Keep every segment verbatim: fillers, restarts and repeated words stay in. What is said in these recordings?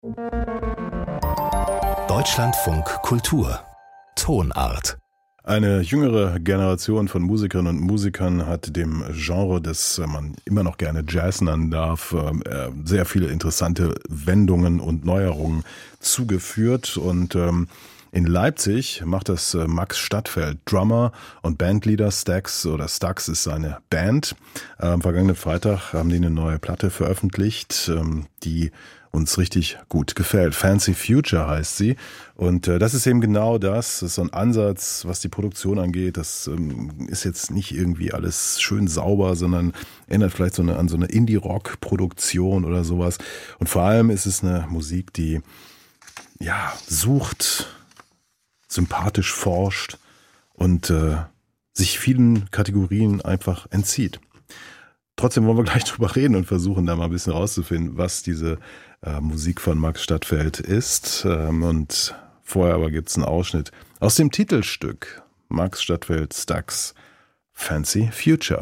Deutschlandfunk Kultur Tonart. Eine jüngere Generation von Musikerinnen und Musikern hat dem Genre, das man immer noch gerne Jazz nennen darf, sehr viele interessante Wendungen und Neuerungen zugeführt. Und in Leipzig macht das Max Stadtfeld, Drummer und Bandleader. Stax oder Stax ist seine Band. Am vergangenen Freitag haben die eine neue Platte veröffentlicht, die uns richtig gut gefällt. Fancy Future heißt sie. Und äh, das ist eben genau das. Das ist so ein Ansatz, was die Produktion angeht. Das ähm, ist jetzt nicht irgendwie alles schön sauber, sondern erinnert vielleicht so eine, an so eine Indie-Rock-Produktion oder sowas. Und vor allem ist es eine Musik, die ja sucht, sympathisch forscht und äh, sich vielen Kategorien einfach entzieht. Trotzdem wollen wir gleich drüber reden und versuchen da mal ein bisschen rauszufinden, was diese äh, Musik von Max Stadtfeld ist. Ähm, und vorher aber gibt's einen Ausschnitt aus dem Titelstück Max Stadtfeld Stax Fancy Future.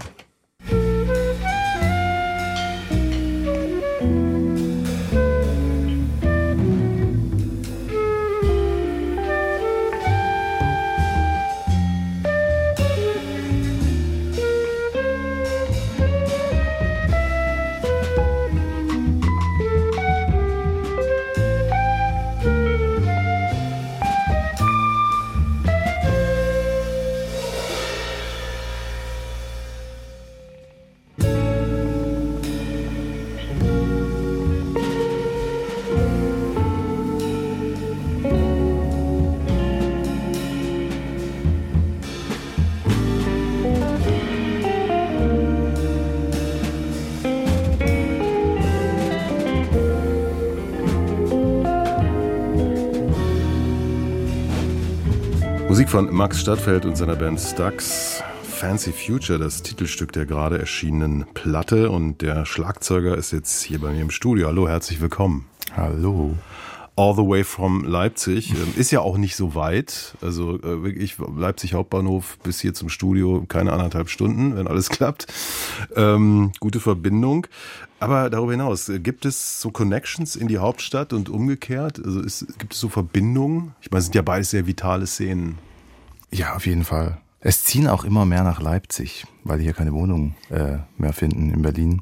Musik von Max Stadtfeld und seiner Band Stax, Fancy Future, das Titelstück der gerade erschienenen Platte. Und der Schlagzeuger ist jetzt hier bei mir im Studio. Hallo, herzlich willkommen. Hallo. All the way from Leipzig. Ist ja auch nicht so weit. Also wirklich Leipzig Hauptbahnhof bis hier zum Studio keine anderthalb Stunden, wenn alles klappt. Ähm, gute Verbindung. Aber darüber hinaus, gibt es so Connections in die Hauptstadt und umgekehrt? Also ist, gibt es so Verbindungen? Ich meine, es sind ja beides sehr vitale Szenen. Ja, auf jeden Fall. Es ziehen auch immer mehr nach Leipzig, weil die hier keine Wohnung äh, mehr finden in Berlin.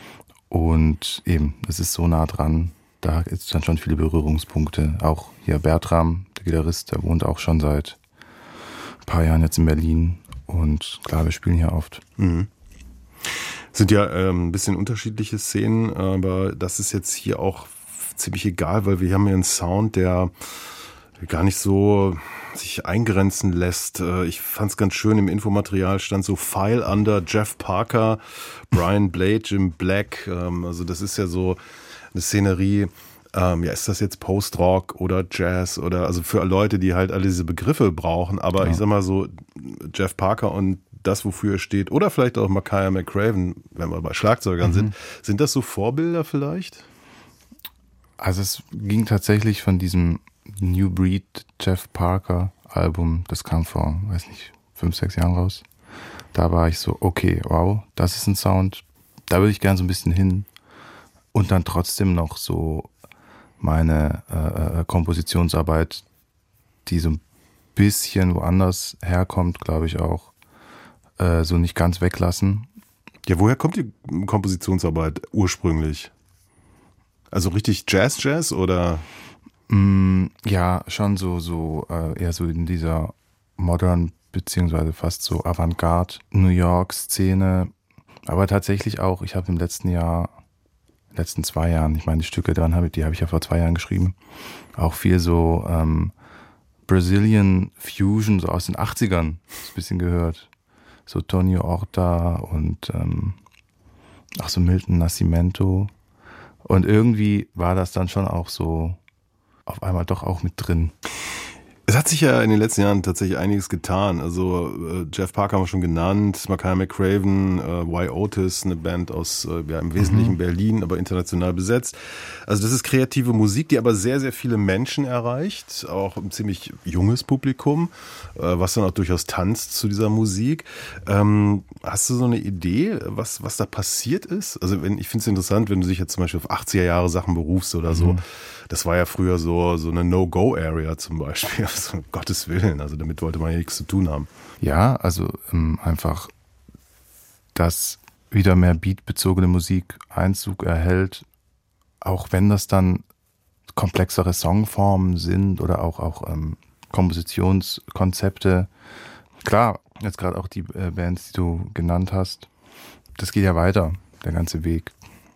Und eben, es ist so nah dran. Da ist dann schon viele Berührungspunkte. Auch hier Bertram, der Gitarrist, der wohnt auch schon seit ein paar Jahren jetzt in Berlin. Und klar, wir spielen hier oft. Mhm. Sind ja ähm, ein bisschen unterschiedliche Szenen, aber das ist jetzt hier auch ziemlich egal, weil wir haben hier einen Sound, der gar nicht so sich eingrenzen lässt. Ich fand es ganz schön, im Infomaterial stand so File under Jeff Parker, Brian Blade, Jim Black. Also das ist ja so eine Szenerie. Ja, ist das jetzt Post-Rock oder Jazz oder also für Leute, die halt alle diese Begriffe brauchen. Aber ja. Ich sag mal so, Jeff Parker und das, wofür er steht, oder vielleicht auch Makaya McCraven, wenn wir bei Schlagzeugern mhm. sind, sind das so Vorbilder vielleicht? Also es ging tatsächlich von diesem New Breed Jeff Parker Album, das kam vor, weiß nicht, fünf, sechs Jahren raus. Da war ich so, okay, wow, das ist ein Sound, da würde ich gern so ein bisschen hin. Und dann trotzdem noch so meine äh, Kompositionsarbeit, die so ein bisschen woanders herkommt, glaube ich auch, äh, so nicht ganz weglassen. Ja, woher kommt die Kompositionsarbeit ursprünglich? Also richtig Jazz-Jazz oder? Mm, ja, schon so, so äh, eher so in dieser modern beziehungsweise fast so Avantgarde New York-Szene. Aber tatsächlich auch, ich habe im letzten Jahr, letzten zwei Jahren, ich meine die Stücke dran habe, die habe ich ja vor zwei Jahren geschrieben, auch viel so ähm, Brazilian Fusion, so aus den achtzigern, ein bisschen gehört. So Tonio Horta und ähm, auch so Milton Nascimento. Und irgendwie war das dann schon auch so auf einmal doch auch mit drin. Es hat sich ja in den letzten Jahren tatsächlich einiges getan. Also äh, Jeff Parker haben wir schon genannt, Makaya McCraven, äh, Y Otis, eine Band aus äh, ja, im Wesentlichen mhm. Berlin, aber international besetzt. Also das ist kreative Musik, die aber sehr, sehr viele Menschen erreicht, auch ein ziemlich junges Publikum, äh, was dann auch durchaus tanzt zu dieser Musik. Ähm, hast du so eine Idee, was, was da passiert ist? Also wenn, ich finde es interessant, wenn du dich jetzt zum Beispiel auf achtziger Jahre Sachen berufst oder so. Mhm. Das war ja früher so, so eine No-Go-Area zum Beispiel, also, um Gottes Willen, also damit wollte man ja nichts zu tun haben. Ja, also ähm, einfach, dass wieder mehr beatbezogene Musik Einzug erhält, auch wenn das dann komplexere Songformen sind oder auch, auch ähm, Kompositionskonzepte. Klar, jetzt gerade auch die äh, Bands, die du genannt hast, das geht ja weiter, der ganze Weg.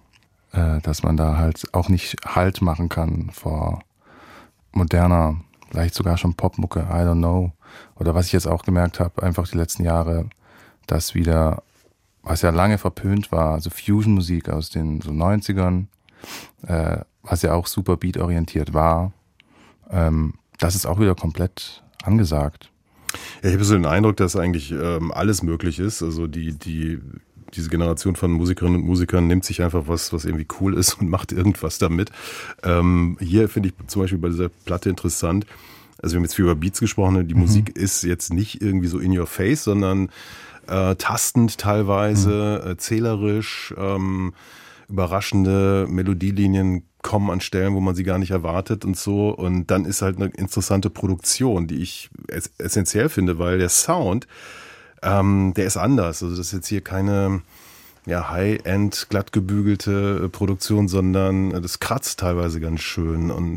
Dass man da halt auch nicht Halt machen kann vor moderner, vielleicht sogar schon Popmucke, I don't know. Oder was ich jetzt auch gemerkt habe, einfach die letzten Jahre, dass wieder, was ja lange verpönt war, also Fusion-Musik aus den so neunzigern, äh, was ja auch super beatorientiert war, ähm, das ist auch wieder komplett angesagt. Ja, ich habe so den Eindruck, dass eigentlich ähm, alles möglich ist. Also die, die Diese Generation von Musikerinnen und Musikern nimmt sich einfach was, was irgendwie cool ist und macht irgendwas damit. Ähm, hier finde ich zum Beispiel bei dieser Platte interessant, also wir haben jetzt viel über Beats gesprochen, die mhm. Musik ist jetzt nicht irgendwie so in your face, sondern äh, tastend teilweise, mhm. äh, zählerisch, ähm, überraschende Melodielinien kommen an Stellen, wo man sie gar nicht erwartet und so. Und dann ist halt eine interessante Produktion, die ich ess- essentiell finde, weil der Sound, Ähm, der ist anders. Also das ist jetzt hier keine ja, High-End, glatt gebügelte Produktion, sondern das kratzt teilweise ganz schön und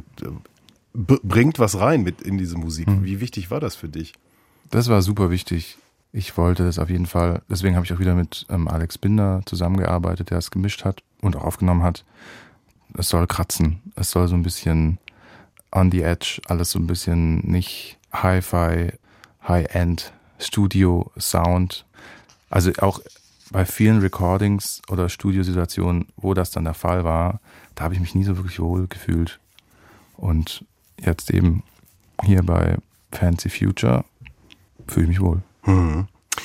b- bringt was rein mit in diese Musik. Mhm. Wie wichtig war das für dich? Das war super wichtig. Ich wollte das auf jeden Fall, deswegen habe ich auch wieder mit ähm, Alex Binder zusammengearbeitet, der es gemischt hat und auch aufgenommen hat. Es soll kratzen. Es soll so ein bisschen on the edge, alles so ein bisschen nicht Hi-Fi, High-End Studio-Sound, also auch bei vielen Recordings oder Studiosituationen, wo das dann der Fall war, da habe ich mich nie so wirklich wohl gefühlt. Und jetzt eben hier bei Fancy Future fühle ich mich wohl. Mhm.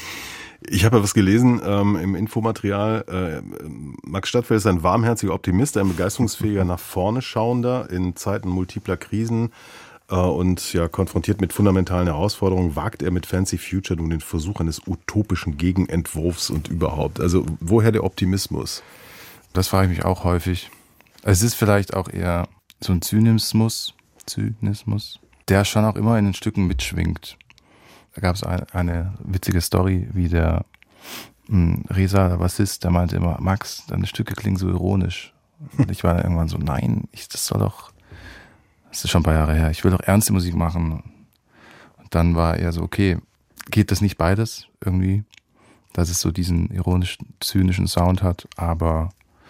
Ich habe ja was gelesen ähm, im Infomaterial. Äh, Max Stadtfeld ist ein warmherziger Optimist, ein begeisterungsfähiger, nach vorne schauender in Zeiten multipler Krisen. Und ja, konfrontiert mit fundamentalen Herausforderungen, wagt er mit Fancy Future nun den Versuch eines utopischen Gegenentwurfs und überhaupt. Also woher der Optimismus? Das frage ich mich auch häufig. Es ist vielleicht auch eher so ein Zynismus, Zynismus, der schon auch immer in den Stücken mitschwingt. Da gab es eine, eine witzige Story, wie der mh, Reza, der Bassist, der meinte immer, Max, deine Stücke klingen so ironisch. Und ich war dann irgendwann so, nein, ich, das soll doch... Das ist schon ein paar Jahre her. Ich will doch ernste Musik machen. Und dann war er so, okay, geht das nicht beides irgendwie? Dass es so diesen ironischen, zynischen Sound hat, aber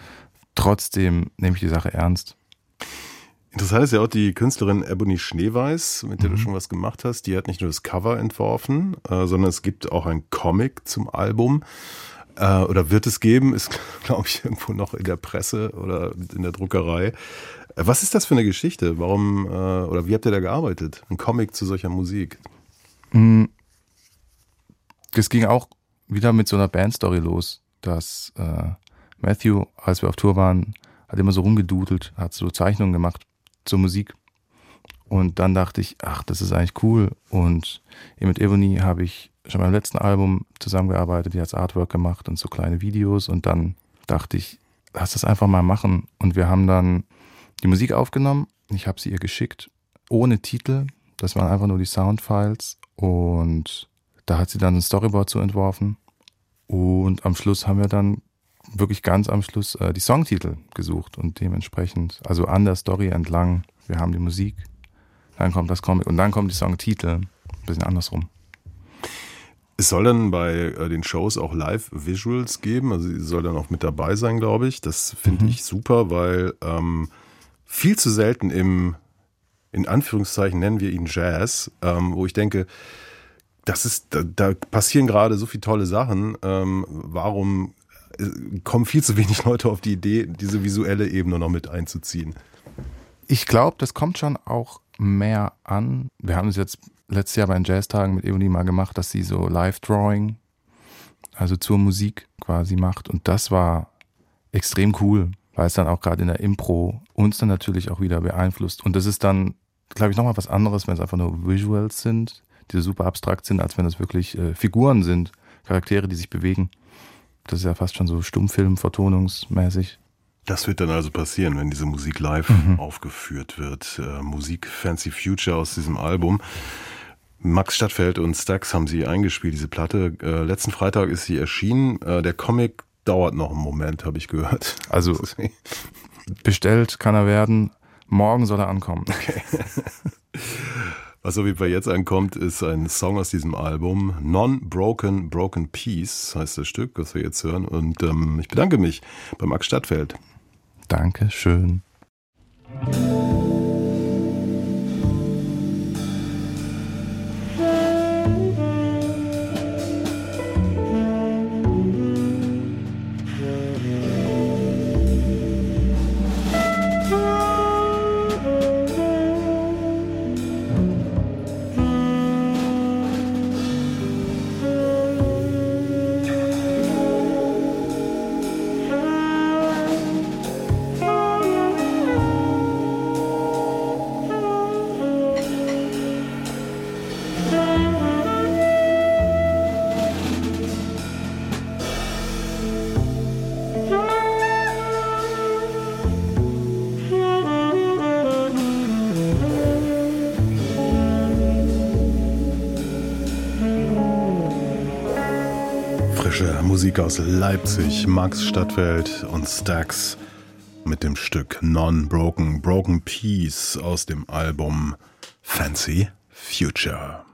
trotzdem nehme ich die Sache ernst. Interessant ist ja auch die Künstlerin Ebony Schneeweiß, mit der mhm. du schon was gemacht hast. Die hat nicht nur das Cover entworfen, äh, sondern es gibt auch ein Comic zum Album. Äh, oder wird es geben, ist, glaube ich, irgendwo noch in der Presse oder in der Druckerei. Was ist das für eine Geschichte? Warum, äh, oder wie habt ihr da gearbeitet? Ein Comic zu solcher Musik? Das ging auch wieder mit so einer Bandstory los, dass äh, Matthew, als wir auf Tour waren, hat immer so rumgedudelt, hat so Zeichnungen gemacht zur Musik. Und dann dachte ich, ach, das ist eigentlich cool. Und eben mit Ebony habe ich schon beim letzten Album zusammengearbeitet, die hat das Artwork gemacht und so kleine Videos. Und dann dachte ich, lass das einfach mal machen. Und wir haben dann die Musik aufgenommen. Ich habe sie ihr geschickt, ohne Titel. Das waren einfach nur die Soundfiles. Und da hat sie dann ein Storyboard zu entworfen. Und am Schluss haben wir dann wirklich ganz am Schluss äh, die Songtitel gesucht. Und dementsprechend, also an der Story entlang, wir haben die Musik, dann kommt das Comic und dann kommen die Songtitel. Ein bisschen andersrum. Es soll dann bei äh, den Shows auch Live-Visuals geben. Also sie soll dann auch mit dabei sein, glaube ich. Das finde mhm. ich super, weil ähm, viel zu selten im, in Anführungszeichen nennen wir ihn Jazz, ähm, wo ich denke, das ist, da, da passieren gerade so viele tolle Sachen. Ähm, warum kommen viel zu wenig Leute auf die Idee, diese visuelle Ebene noch mit einzuziehen? Ich glaube, das kommt schon auch mehr an. Wir haben es jetzt letztes Jahr bei den Jazztagen mit Evelyn mal gemacht, dass sie so Live-Drawing, also zur Musik quasi macht. Und das war extrem cool, weil es dann auch gerade in der Impro uns dann natürlich auch wieder beeinflusst. Und das ist dann, glaube ich, nochmal was anderes, wenn es einfach nur Visuals sind, die super abstrakt sind, als wenn es wirklich äh, Figuren sind, Charaktere, die sich bewegen. Das ist ja fast schon so Stummfilm, vertonungsmäßig. Das wird dann also passieren, wenn diese Musik live mhm. aufgeführt wird. Äh, Musik Fancy Future aus diesem Album. Max Stadtfeld und Stax haben sie eingespielt, diese Platte. Äh, letzten Freitag ist sie erschienen. Äh, der Comic dauert noch einen Moment, habe ich gehört. Also bestellt kann er werden. Morgen soll er ankommen. Okay. Was auf jeden Fall jetzt ankommt, ist ein Song aus diesem Album. Non-Broken, Broken Peace heißt das Stück, was wir jetzt hören. Und ähm, ich bedanke mich bei Max Stadtfeld. Danke schön. Musik aus Leipzig, Max Stadtfeld und Stax mit dem Stück Non-Broken, Broken Peace aus dem Album Fancy Future.